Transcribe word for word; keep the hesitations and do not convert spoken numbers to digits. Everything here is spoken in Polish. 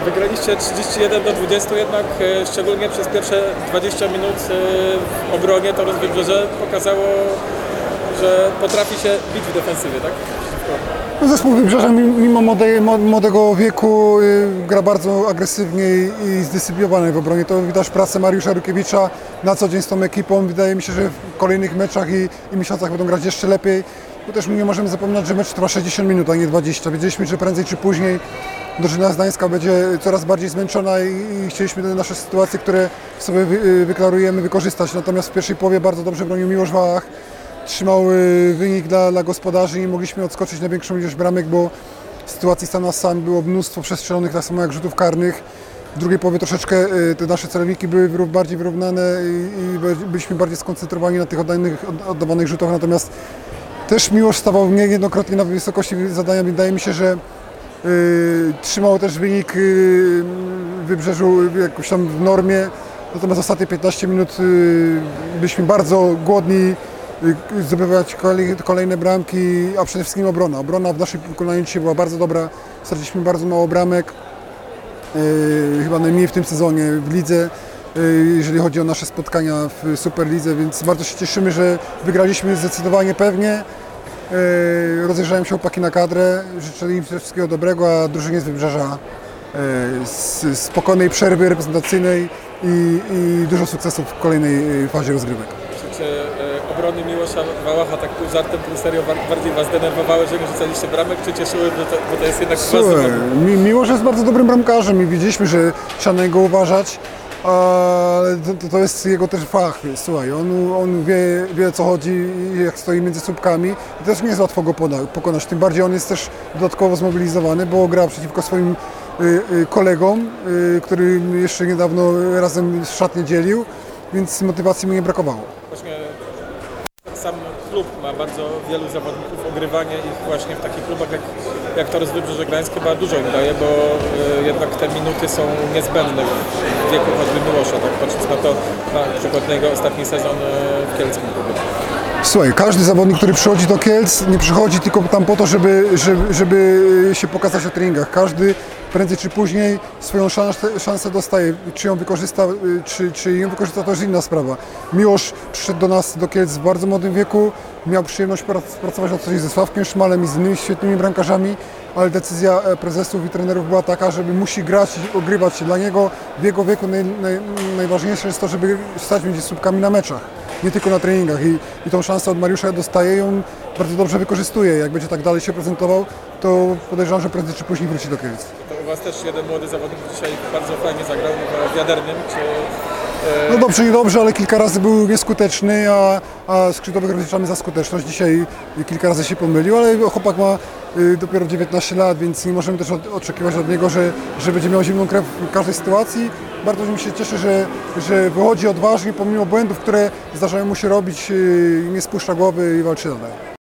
Wygraliście trzydzieści jeden do dwudziestu, jednak e, szczególnie przez pierwsze dwadzieścia minut e, w obronie to Wybrzeże pokazało, że potrafi się bić w defensywie, tak? No, zespół Wybrzeża mimo młode, młodego wieku y, gra bardzo agresywnie i zdyscyplinowany w obronie. To widać pracę Mariusza Rukiewicza na co dzień z tą ekipą. Wydaje mi się, że w kolejnych meczach i, i miesiącach będą grać jeszcze lepiej. Bo też nie możemy zapominać, że mecz trwa sześćdziesiąt minut, a nie dwadzieścia. Wiedzieliśmy, że prędzej czy później drużyna z Gdańska będzie coraz bardziej zmęczona i, i chcieliśmy te nasze sytuacje, które sobie wy, wyklarujemy, wykorzystać. Natomiast w pierwszej połowie bardzo dobrze bronił Miłosz Wałach. Trzymał wynik dla, dla gospodarzy i mogliśmy odskoczyć na większą ilość bramek, bo sytuacji sam na sam było mnóstwo przestrzelonych, tak samo jak rzutów karnych. W drugiej połowie troszeczkę te nasze celowniki były bardziej wyrównane i, i byliśmy bardziej skoncentrowani na tych oddanych, oddawanych rzutach, natomiast też Miłosz stawał niejednokrotnie na wysokości zadania. Wydaje mi się, że y, trzymał też wynik y, Wybrzeżu jakoś tam w normie, natomiast ostatnie piętnaście minut y, byliśmy bardzo głodni zdobywać kolejne bramki, a przede wszystkim obrona. Obrona w naszym wykonaniu dzisiaj była bardzo dobra, straciliśmy bardzo mało bramek, yy, chyba najmniej w tym sezonie w lidze, yy, jeżeli chodzi o nasze spotkania w Superlidze, więc bardzo się cieszymy, że wygraliśmy zdecydowanie pewnie. Yy, rozejrzałem się chłopaki na kadrę, życzę im wszystkiego dobrego, a drużynie z Wybrzeża yy, z spokojnej przerwy reprezentacyjnej i, i dużo sukcesów w kolejnej fazie rozgrywek. Czy e, obrony Miłosza Wałacha tak pół żartem, pół serio bardziej was denerwowały, że nie rzucaliście bramek, czy cieszyły, bo to, bo to jest jednak was mi, Miłosz jest bardzo dobrym bramkarzem i widzieliśmy, że trzeba na niego uważać, ale to, to jest jego też fach. Słuchaj, on, on wie, wie co chodzi, jak stoi między słupkami i też nie jest łatwo go pokonać, tym bardziej on jest też dodatkowo zmobilizowany, bo gra przeciwko swoim y, y, kolegom, y, który jeszcze niedawno razem szatnię dzielił, więc motywacji mu nie brakowało. Właśnie sam klub ma bardzo wielu zawodników, ogrywanie ich właśnie w takich klubach jak, jak Torys Wybrzeże Gdańsk chyba dużo im daje, bo y, jednak te minuty są niezbędne w wieku choćby Miłosza, tak patrząc na to, na przykład na jego ostatni sezon y, w kielskim klubie. Słuchaj, każdy zawodnik, który przychodzi do Kielc, nie przychodzi tylko tam po to, żeby, żeby, żeby się pokazać na treningach. Każdy prędzej czy później swoją szansę, szansę dostaje. Czy ją wykorzysta, czy, czy ją wykorzysta, to już inna sprawa. Miłosz przyszedł do nas do Kielc w bardzo młodym wieku, miał przyjemność pracować na co dzień ze Sławkiem Szmalem i z innymi świetnymi bramkarzami, ale decyzja prezesów i trenerów była taka, żeby musi grać i ogrywać się. Dla niego w jego wieku naj, naj, najważniejsze jest to, żeby stać między słupkami na meczach, nie tylko na treningach i, i tą szansę od Mariusza dostaje i on bardzo dobrze wykorzystuje. Jak będzie tak dalej się prezentował, to podejrzewam, że prędzej czy później wróci do Kielc. To u was też jeden młody zawodnik dzisiaj bardzo fajnie zagrał w Wiadernym, czy... No dobrze, nie dobrze, ale kilka razy był nieskuteczny, a, a skrzydłowych rozliczamy za skuteczność. Dzisiaj kilka razy się pomylił, ale chłopak ma y, dopiero dziewiętnaście lat, więc nie możemy też od, oczekiwać od niego, że, że będzie miał zimną krew w każdej sytuacji. Bardzo mi się cieszy, że, że wychodzi odważnie pomimo błędów, które zdarzają mu się robić, y, nie spuszcza głowy i walczy dalej.